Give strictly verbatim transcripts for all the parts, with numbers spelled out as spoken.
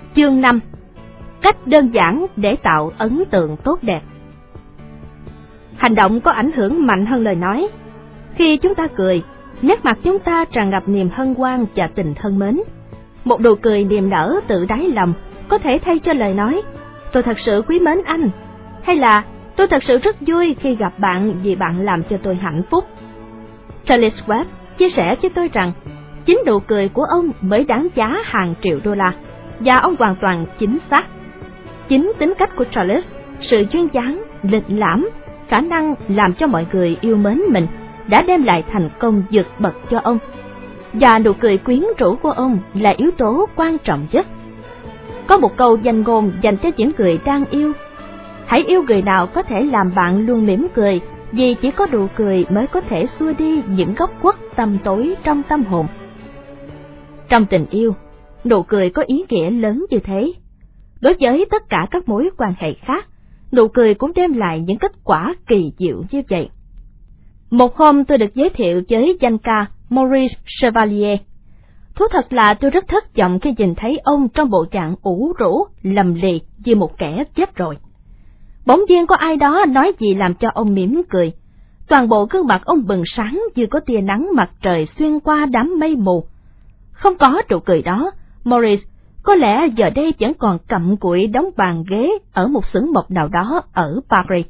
Chương năm. Cách đơn giản để tạo ấn tượng tốt đẹp. Hành động có ảnh hưởng mạnh hơn lời nói. Khi chúng ta cười, nét mặt chúng ta tràn ngập niềm hân hoan và tình thân mến. Một nụ cười niềm nở từ đáy lòng có thể thay cho lời nói "Tôi thật sự quý mến anh", hay là "Tôi thật sự rất vui khi gặp bạn vì bạn làm cho tôi hạnh phúc". Charles Schwab chia sẻ với tôi rằng chính nụ cười của ông mới đáng giá hàng triệu đô la, và ông hoàn toàn chính xác. Chính tính cách của Charles, sự duyên dáng, lịch lãm, khả năng làm cho mọi người yêu mến mình đã đem lại thành công vượt bậc cho ông. Và nụ cười quyến rũ của ông là yếu tố quan trọng nhất. Có một câu danh ngôn dành cho những người đang yêu: hãy yêu người nào có thể làm bạn luôn mỉm cười, vì chỉ có nụ cười mới có thể xua đi những góc khuất tăm tối trong tâm hồn. Trong tình yêu, nụ cười có ý nghĩa lớn như thế. Đối với tất cả các mối quan hệ khác, nụ cười cũng đem lại những kết quả kỳ diệu như vậy. Một hôm tôi được giới thiệu với danh ca Maurice Chevalier. Thú thật là tôi rất thất vọng khi nhìn thấy ông trong bộ dạng ủ rũ, lầm lì như một kẻ chết rồi. Bỗng nhiên có ai đó nói gì làm cho ông mỉm cười. Toàn bộ gương mặt ông bừng sáng như có tia nắng mặt trời xuyên qua đám mây mù. Không có nụ cười đó, Maurice có lẽ giờ đây vẫn còn cặm cụi đóng bàn ghế ở một xưởng mộc nào đó ở Paris.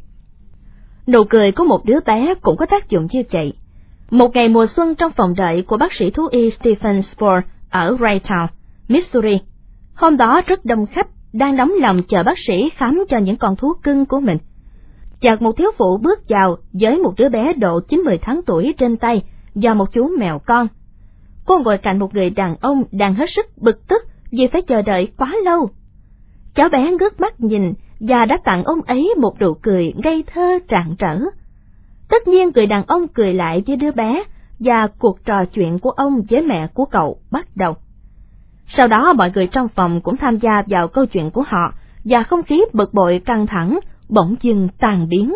Nụ cười của một đứa bé cũng có tác dụng như vậy. Một ngày mùa xuân trong phòng đợi của bác sĩ thú y Stephen Spore ở Raytown, Missouri. Hôm đó rất đông khách đang nóng lòng chờ bác sĩ khám cho những con thú cưng của mình. Chợt một thiếu phụ bước vào với một đứa bé độ chín mươi tháng tuổi trên tay và một chú mèo con. Cô ngồi cạnh một người đàn ông đang hết sức bực tức vì phải chờ đợi quá lâu. Cháu bé ngước mắt nhìn và đã tặng ông ấy một nụ cười ngây thơ rạng rỡ. Tất nhiên người đàn ông cười lại với đứa bé và cuộc trò chuyện của ông với mẹ của cậu bắt đầu. Sau đó mọi người trong phòng cũng tham gia vào câu chuyện của họ và không khí bực bội căng thẳng bỗng dưng tan biến.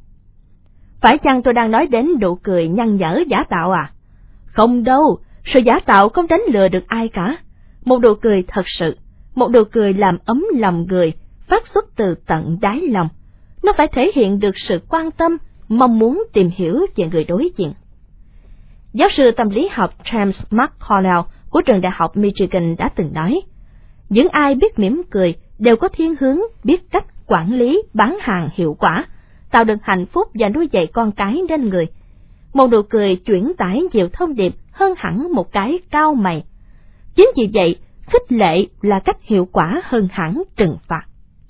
Phải chăng tôi đang nói đến nụ cười nhăn nhở giả tạo à? Không đâu, sự giả tạo không đánh lừa được ai cả. Một nụ cười thật sự, một nụ cười làm ấm lòng người, phát xuất từ tận đáy lòng. Nó phải thể hiện được sự quan tâm, mong muốn tìm hiểu về người đối diện. Giáo sư tâm lý học James McConnell của trường đại học Michigan đã từng nói, những ai biết mỉm cười đều có thiên hướng biết cách quản lý bán hàng hiệu quả, tạo được hạnh phúc và nuôi dạy con cái nên người. Một nụ cười chuyển tải nhiều thông điệp hơn hẳn một cái cau mày. Chính vì vậy, khích lệ là cách hiệu quả hơn hẳn trừng phạt.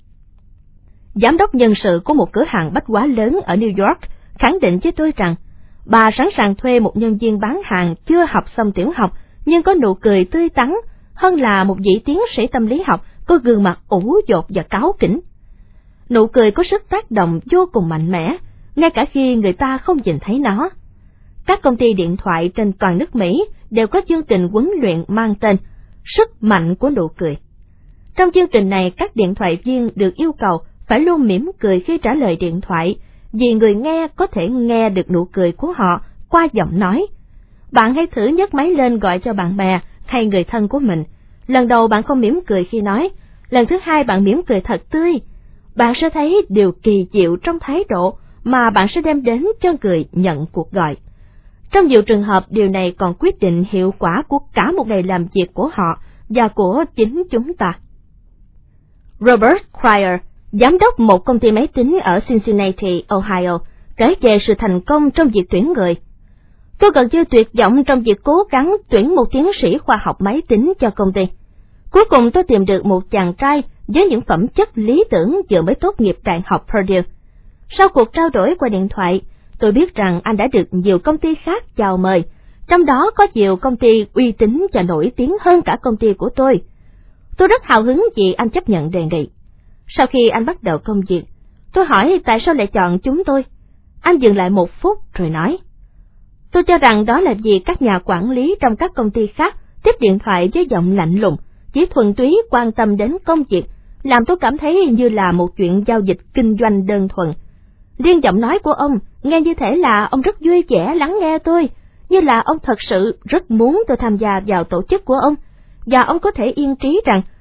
Giám đốc nhân sự của một cửa hàng bách hóa lớn ở New York khẳng định với tôi rằng bà sẵn sàng thuê một nhân viên bán hàng chưa học xong tiểu học nhưng có nụ cười tươi tắn hơn là một vị tiến sĩ tâm lý học có gương mặt ủ dột và cáu kỉnh. Nụ cười có sức tác động vô cùng mạnh mẽ, ngay cả khi người ta không nhìn thấy nó. Các công ty điện thoại trên toàn nước Mỹ đều có chương trình huấn luyện mang tên Sức mạnh của nụ cười. Trong chương trình này, các điện thoại viên được yêu cầu phải luôn mỉm cười khi trả lời điện thoại, vì người nghe có thể nghe được nụ cười của họ qua giọng nói. Bạn hãy thử nhấc máy lên gọi cho bạn bè hay người thân của mình. Lần đầu bạn không mỉm cười khi nói, lần thứ hai bạn mỉm cười thật tươi. Bạn sẽ thấy điều kỳ diệu trong thái độ mà bạn sẽ đem đến cho người nhận cuộc gọi. Trong nhiều trường hợp, điều này còn quyết định hiệu quả của cả một ngày làm việc của họ và của chính chúng ta. Robert Cryer, giám đốc một công ty máy tính ở Cincinnati, Ohio, kể về sự thành công trong việc tuyển người. Tôi gần như tuyệt vọng trong việc cố gắng tuyển một tiến sĩ khoa học máy tính cho công ty. Cuối cùng tôi tìm được một chàng trai với những phẩm chất lý tưởng vừa mới tốt nghiệp Đại học Purdue. Sau cuộc trao đổi qua điện thoại, tôi biết rằng anh đã được nhiều công ty khác chào mời, trong đó có nhiều công ty uy tín và nổi tiếng hơn cả công ty của tôi. Tôi rất hào hứng vì anh chấp nhận đề nghị. Sau khi anh bắt đầu công việc, tôi hỏi tại sao lại chọn chúng tôi. Anh dừng lại một phút rồi nói, tôi cho rằng đó là vì các nhà quản lý trong các công ty khác tiếp điện thoại với giọng lạnh lùng, chỉ thuần túy quan tâm đến công việc, làm tôi cảm thấy như là một chuyện giao dịch kinh doanh đơn thuần. Riêng giọng nói của ông nghe như thể là ông rất vui vẻ lắng nghe tôi, như là ông thật sự rất muốn tôi tham gia vào tổ chức của ông, và ông có thể yên trí rằng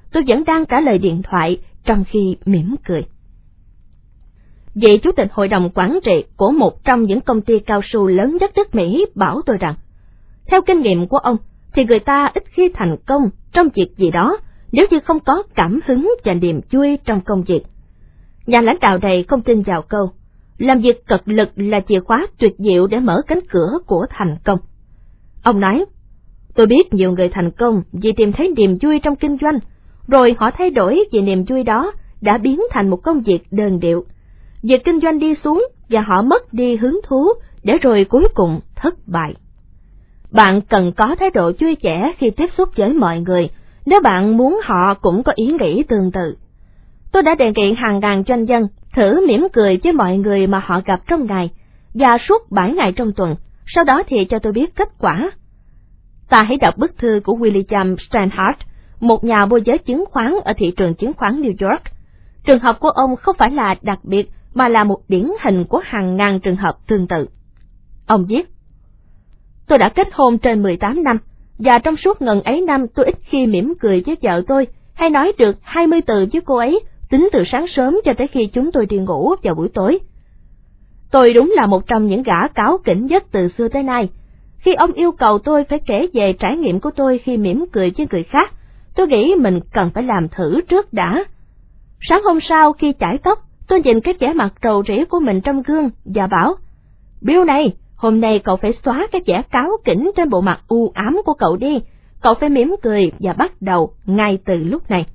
tôi vẫn đang trả lời điện thoại trong khi mỉm cười. Vị chủ tịch hội đồng quản trị của một trong những công ty cao su lớn nhất nước Mỹ bảo tôi rằng, theo kinh nghiệm của ông, thì người ta ít khi thành công trong việc gì đó nếu như không có cảm hứng và niềm vui trong công việc. Nhà lãnh đạo này không tin vào câu, làm việc cật lực là chìa khóa tuyệt diệu để mở cánh cửa của thành công. Ông nói, tôi biết nhiều người thành công vì tìm thấy niềm vui trong kinh doanh, rồi họ thay đổi vì niềm vui đó đã biến thành một công việc đơn điệu. Việc kinh doanh đi xuống và họ mất đi hứng thú để rồi cuối cùng thất bại. Bạn cần có thái độ vui vẻ khi tiếp xúc với mọi người nếu bạn muốn họ cũng có ý nghĩ tương tự. Tôi đã đề nghị hàng ngàn doanh nhân thử mỉm cười với mọi người mà họ gặp trong ngày và suốt bảy ngày trong tuần, sau đó thì cho tôi biết kết quả. Ta hãy đọc bức thư của William Steinhardt, một nhà môi giới chứng khoán ở thị trường chứng khoán New York. Trường hợp của ông không phải là đặc biệt mà là một điển hình của hàng ngàn trường hợp tương tự. Ông viết, tôi đã kết hôn trên mười tám năm, và trong suốt ngần ấy năm tôi ít khi mỉm cười với vợ tôi, hay nói được hai mươi từ với cô ấy, tính từ sáng sớm cho tới khi chúng tôi đi ngủ vào buổi tối. Tôi đúng là một trong những gã cáu kỉnh nhất từ xưa tới nay. Khi ông yêu cầu tôi phải kể về trải nghiệm của tôi khi mỉm cười với người khác, tôi nghĩ mình cần phải làm thử trước đã. Sáng hôm sau khi chải tóc, tôi nhìn cái vẻ mặt rầu rĩ của mình trong gương và bảo, Bill này, hôm nay cậu phải xóa cái vẻ cáu kỉnh trên bộ mặt u ám của cậu đi, cậu phải mỉm cười và bắt đầu ngay từ lúc này.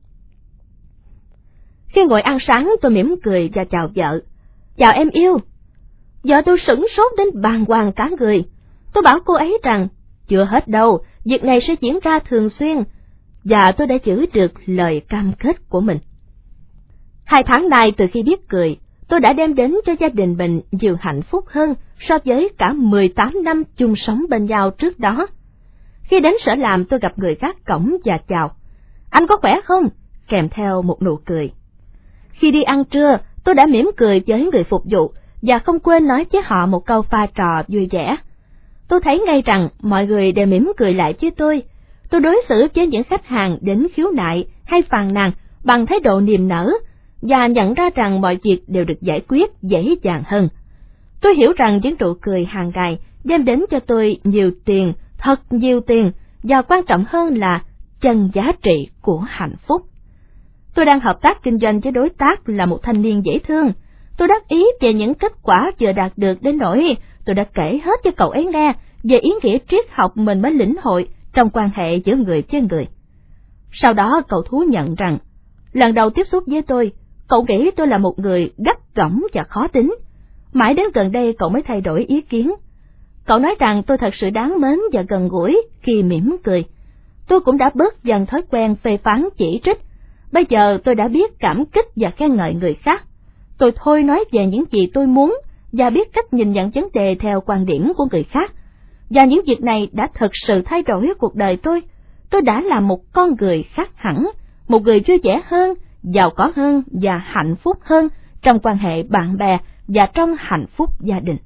Khi ngồi ăn sáng tôi mỉm cười và chào vợ, chào em yêu. Vợ tôi sửng sốt đến bàng hoàng cả người. Tôi bảo cô ấy rằng, chưa hết đâu, việc này sẽ diễn ra thường xuyên, và tôi đã giữ được lời cam kết của mình. Hai tháng nay từ khi biết cười, tôi đã đem đến cho gia đình mình nhiều hạnh phúc hơn so với cả mười tám năm chung sống bên nhau trước đó. Khi đến sở làm tôi gặp người gác cổng và chào, anh có khỏe không? Kèm theo một nụ cười. Khi đi ăn trưa, tôi đã mỉm cười với người phục vụ và không quên nói với họ một câu pha trò vui vẻ. Tôi thấy ngay rằng mọi người đều mỉm cười lại với tôi. Tôi đối xử với những khách hàng đến khiếu nại hay phàn nàn bằng thái độ niềm nở, và nhận ra rằng mọi việc đều được giải quyết dễ dàng hơn. Tôi hiểu rằng những nụ cười hàng ngày đem đến cho tôi nhiều tiền, thật nhiều tiền, và quan trọng hơn là chân giá trị của hạnh phúc. Tôi đang hợp tác kinh doanh với đối tác là một thanh niên dễ thương. Tôi đắc ý về những kết quả vừa đạt được đến nỗi tôi đã kể hết cho cậu ấy nghe về ý nghĩa triết học mình mới lĩnh hội trong quan hệ giữa người với người. Sau đó cậu thú nhận rằng, lần đầu tiếp xúc với tôi, cậu nghĩ tôi là một người gắt gỏng và khó tính. Mãi đến gần đây cậu mới thay đổi ý kiến. Cậu nói rằng tôi thật sự đáng mến và gần gũi khi mỉm cười. Tôi cũng đã bớt dần thói quen phê phán chỉ trích. Bây giờ tôi đã biết cảm kích và khen ngợi người khác. Tôi thôi nói về những gì tôi muốn và biết cách nhìn nhận vấn đề theo quan điểm của người khác. Và những việc này đã thực sự thay đổi cuộc đời tôi. Tôi đã là một con người khác hẳn, một người vui vẻ hơn, giàu có hơn và hạnh phúc hơn trong quan hệ bạn bè và trong hạnh phúc gia đình.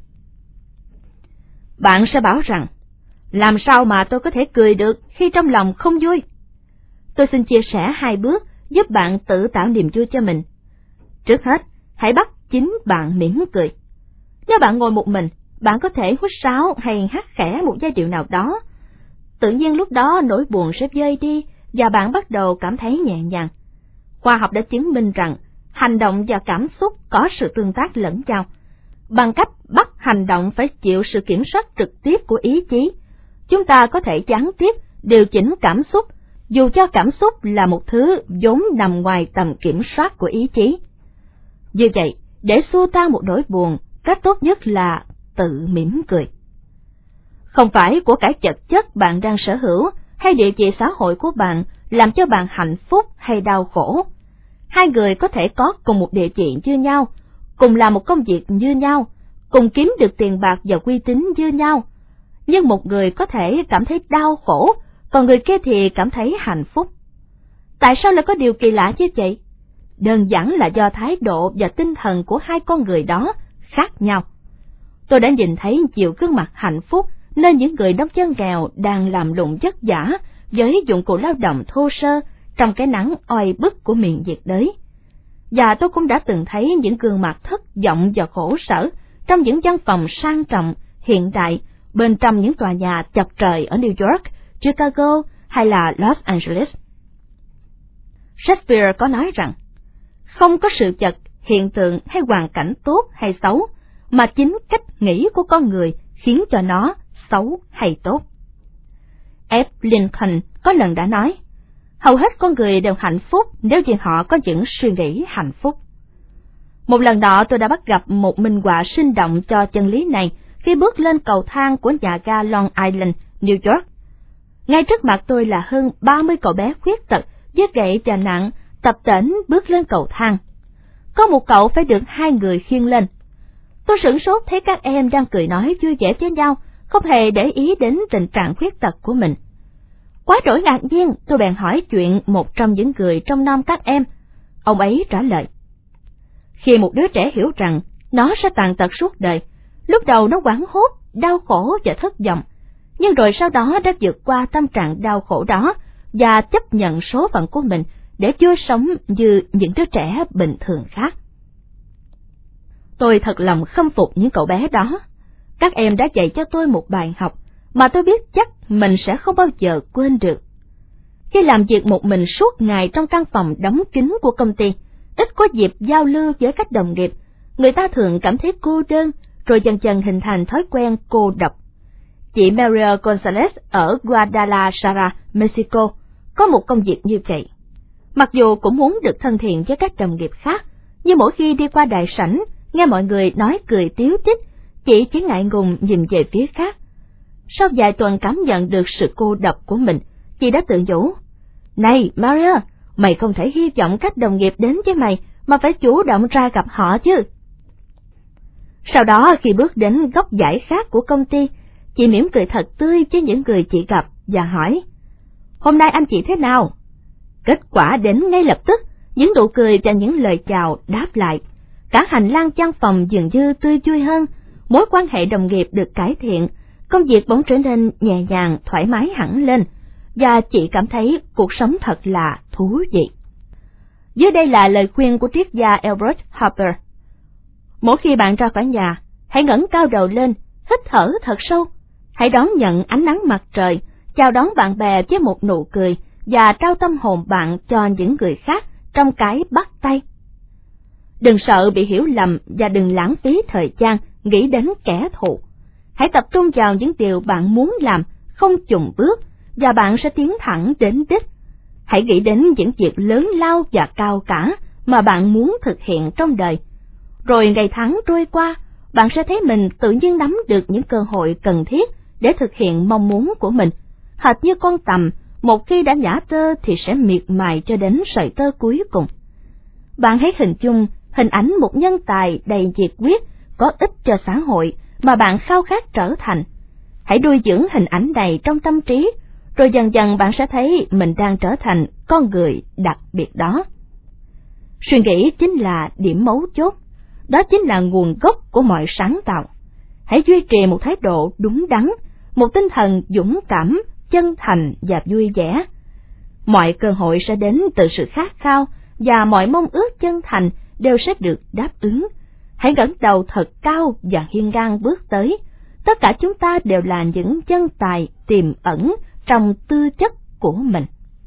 Bạn sẽ bảo rằng, làm sao mà tôi có thể cười được khi trong lòng không vui? Tôi xin chia sẻ hai bước giúp bạn tự tạo niềm vui cho mình. Trước hết, hãy bắt chính bạn mỉm cười. Nếu bạn ngồi một mình, bạn có thể huýt sáo hay hát khẽ một giai điệu nào đó. Tự nhiên lúc đó nỗi buồn sẽ vơi đi và bạn bắt đầu cảm thấy nhẹ nhàng. Khoa học đã chứng minh rằng hành động và cảm xúc có sự tương tác lẫn nhau. Bằng cách bắt hành động phải chịu sự kiểm soát trực tiếp của ý chí, chúng ta có thể gián tiếp điều chỉnh cảm xúc, dù cho cảm xúc là một thứ vốn nằm ngoài tầm kiểm soát của ý chí. Như vậy, để xua tan một nỗi buồn, cách tốt nhất là tự mỉm cười. Không phải của cải vật chất bạn đang sở hữu hay địa vị xã hội của bạn làm cho bạn hạnh phúc hay đau khổ. Hai người có thể có cùng một địa vị như nhau, cùng làm một công việc như nhau, cùng kiếm được tiền bạc và uy tín như nhau. Nhưng một người có thể cảm thấy đau khổ, còn người kia thì cảm thấy hạnh phúc. Tại sao lại có điều kỳ lạ như vậy? Đơn giản là do thái độ và tinh thần của hai con người đó khác nhau. Tôi đã nhìn thấy nhiều gương mặt hạnh phúc nơi những người nông dân nghèo đang làm lụng vất vả với dụng cụ lao động thô sơ trong cái nắng oi bức của miền nhiệt đới. Và tôi cũng đã từng thấy những gương mặt thất vọng và khổ sở trong những văn phòng sang trọng, hiện đại, bên trong những tòa nhà chọc trời ở New York, Chicago hay là Los Angeles. Shakespeare có nói rằng, không có sự vật, hiện tượng hay hoàn cảnh tốt hay xấu, mà chính cách nghĩ của con người khiến cho nó xấu hay tốt. Abe Lincoln có lần đã nói, hầu hết con người đều hạnh phúc nếu như họ có những suy nghĩ hạnh phúc. Một lần nọ tôi đã bắt gặp một minh họa sinh động cho chân lý này khi bước lên cầu thang của nhà ga Long Island, New York. Ngay trước mặt tôi là hơn ba mươi cậu bé khuyết tật với gậy và nặng tập tễnh bước lên cầu thang. Có một cậu phải được hai người khiêng lên. Tôi sửng sốt thấy các em đang cười nói vui vẻ với nhau, không hề để ý đến tình trạng khuyết tật của mình. Quá đổi ngạc nhiên, tôi bèn hỏi chuyện một trong những người trong năm các em. Ông ấy trả lời, khi một đứa trẻ hiểu rằng nó sẽ tàn tật suốt đời, lúc đầu nó hoảng hốt, đau khổ và thất vọng, nhưng rồi sau đó đã vượt qua tâm trạng đau khổ đó và chấp nhận số phận của mình để vui sống như những đứa trẻ bình thường khác. Tôi thật lòng khâm phục những cậu bé đó. Các em đã dạy cho tôi một bài học mà tôi biết chắc mình sẽ không bao giờ quên được. Khi làm việc một mình suốt ngày trong căn phòng đóng kín của công ty, ít có dịp giao lưu với các đồng nghiệp, người ta thường cảm thấy cô đơn, rồi dần dần hình thành thói quen cô độc. Chị Maria Gonzalez ở Guadalajara, Mexico, có một công việc như vậy. Mặc dù cũng muốn được thân thiện với các đồng nghiệp khác, nhưng mỗi khi đi qua đại sảnh, nghe mọi người nói cười tíu tít, chị chỉ ngại ngùng nhìn về phía khác. Sau vài tuần cảm nhận được sự cô độc của mình, chị đã tự nhủ, này Maria, mày không thể hy vọng các đồng nghiệp đến với mày, mà phải chủ động ra gặp họ chứ. Sau đó khi bước đến góc dãy khác của công ty, chị mỉm cười thật tươi với những người chị gặp và hỏi, hôm nay anh chị thế nào? Kết quả đến ngay lập tức, những nụ cười và những lời chào đáp lại. Cả hành lang văn phòng dường như tươi vui hơn, mối quan hệ đồng nghiệp được cải thiện, công việc bỗng trở nên nhẹ nhàng, thoải mái hẳn lên, và chị cảm thấy cuộc sống thật là thú vị. Dưới đây là lời khuyên của triết gia Albert Harper. Mỗi khi bạn ra khỏi nhà, hãy ngẩng cao đầu lên, hít thở thật sâu. Hãy đón nhận ánh nắng mặt trời, chào đón bạn bè với một nụ cười và trao tâm hồn bạn cho những người khác trong cái bắt tay. Đừng sợ bị hiểu lầm và đừng lãng phí thời gian nghĩ đến kẻ thù. Hãy tập trung vào những điều bạn muốn làm, không chùn bước, và bạn sẽ tiến thẳng đến đích. Hãy nghĩ đến những việc lớn lao và cao cả mà bạn muốn thực hiện trong đời. Rồi ngày tháng trôi qua, bạn sẽ thấy mình tự nhiên nắm được những cơ hội cần thiết để thực hiện mong muốn của mình. Hệt như con tằm, một khi đã nhả tơ thì sẽ miệt mài cho đến sợi tơ cuối cùng. Bạn hãy hình dung hình ảnh một nhân tài đầy nhiệt huyết, có ích cho xã hội mà bạn khao khát trở thành. Hãy nuôi dưỡng hình ảnh này trong tâm trí, rồi dần dần bạn sẽ thấy mình đang trở thành con người đặc biệt đó. Suy nghĩ chính là điểm mấu chốt, đó chính là nguồn gốc của mọi sáng tạo. Hãy duy trì một thái độ đúng đắn, một tinh thần dũng cảm, chân thành và vui vẻ. Mọi cơ hội sẽ đến từ sự khát khao, và mọi mong ước chân thành đều sẽ được đáp ứng. Hãy ngẩng đầu thật cao và hiên ngang bước tới. Tất cả chúng ta đều là những nhân tài tiềm ẩn trong tư chất của mình.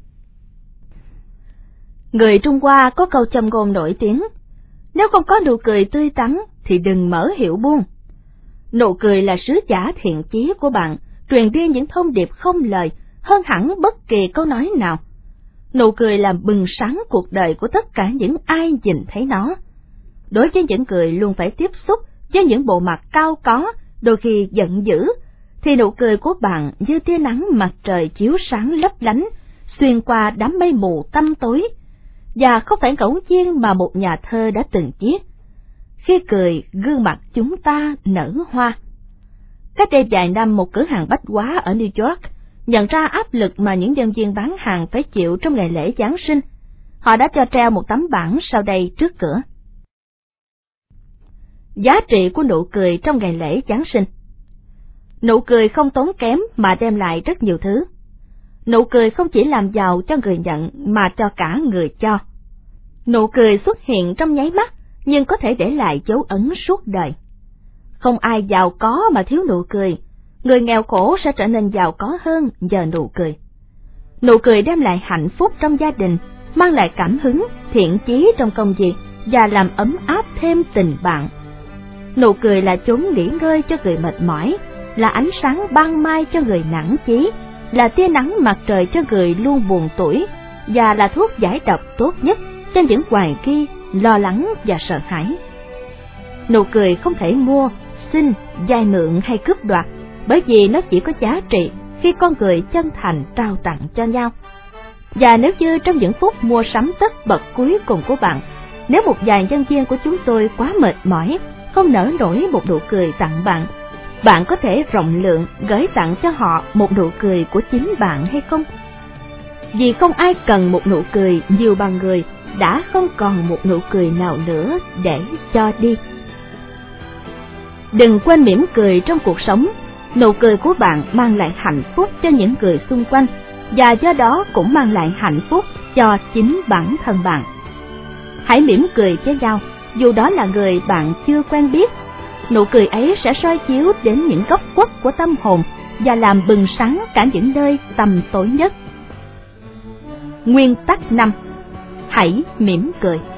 Người Trung Hoa có câu châm ngôn nổi tiếng, nếu không có nụ cười tươi tắn thì đừng mở hiệu buôn. Nụ cười là sứ giả thiện chí của bạn, truyền đi những thông điệp không lời hơn hẳn bất kỳ câu nói nào. Nụ cười làm bừng sáng cuộc đời của tất cả những ai nhìn thấy nó. Đối với những người luôn phải tiếp xúc với những bộ mặt cao có, đôi khi giận dữ, thì nụ cười của bạn như tia nắng mặt trời chiếu sáng lấp lánh, xuyên qua đám mây mù tăm tối. Và không phải ngẫu nhiên mà một nhà thơ đã từng viết, khi cười gương mặt chúng ta nở hoa. Cách đây vài năm, một cửa hàng bách hóa ở New York nhận ra áp lực mà những nhân viên bán hàng phải chịu trong ngày lễ Giáng sinh. Họ đã cho treo một tấm bảng sau đây trước cửa. Giá trị của nụ cười trong ngày lễ Giáng sinh. Nụ cười không tốn kém mà đem lại rất nhiều thứ. Nụ cười không chỉ làm giàu cho người nhận mà cho cả người cho. Nụ cười xuất hiện trong nháy mắt, nhưng có thể để lại dấu ấn suốt đời. Không ai giàu có mà thiếu nụ cười, người nghèo khổ sẽ trở nên giàu có hơn nhờ nụ cười. Nụ cười đem lại hạnh phúc trong gia đình, mang lại cảm hứng, thiện chí trong công việc và làm ấm áp thêm tình bạn. Nụ cười là chốn nghỉ ngơi cho người mệt mỏi, là ánh sáng ban mai cho người nản chí, là tia nắng mặt trời cho người luôn buồn tủi, và là thuốc giải độc tốt nhất cho những hoài nghi, lo lắng và sợ hãi. Nụ cười không thể mua, xin, vay mượn hay cướp đoạt, bởi vì nó chỉ có giá trị khi con người chân thành trao tặng cho nhau. Và nếu như trong những phút mua sắm tất bật cuối cùng của bạn, nếu một vài nhân viên của chúng tôi quá mệt mỏi, không nỡ nổi một nụ cười tặng bạn, bạn có thể rộng lượng gửi tặng cho họ một nụ cười của chính bạn hay không? Vì không ai cần một nụ cười nhiều bằng người đã không còn một nụ cười nào nữa để cho đi. Đừng quên mỉm cười trong cuộc sống. Nụ cười của bạn mang lại hạnh phúc cho những người xung quanh, và do đó cũng mang lại hạnh phúc cho chính bản thân bạn. Hãy mỉm cười với nhau, dù đó là người bạn chưa quen biết. Nụ cười ấy sẽ soi chiếu đến những góc khuất của tâm hồn và làm bừng sáng cả những nơi tăm tối nhất. Nguyên tắc năm. Hãy mỉm cười.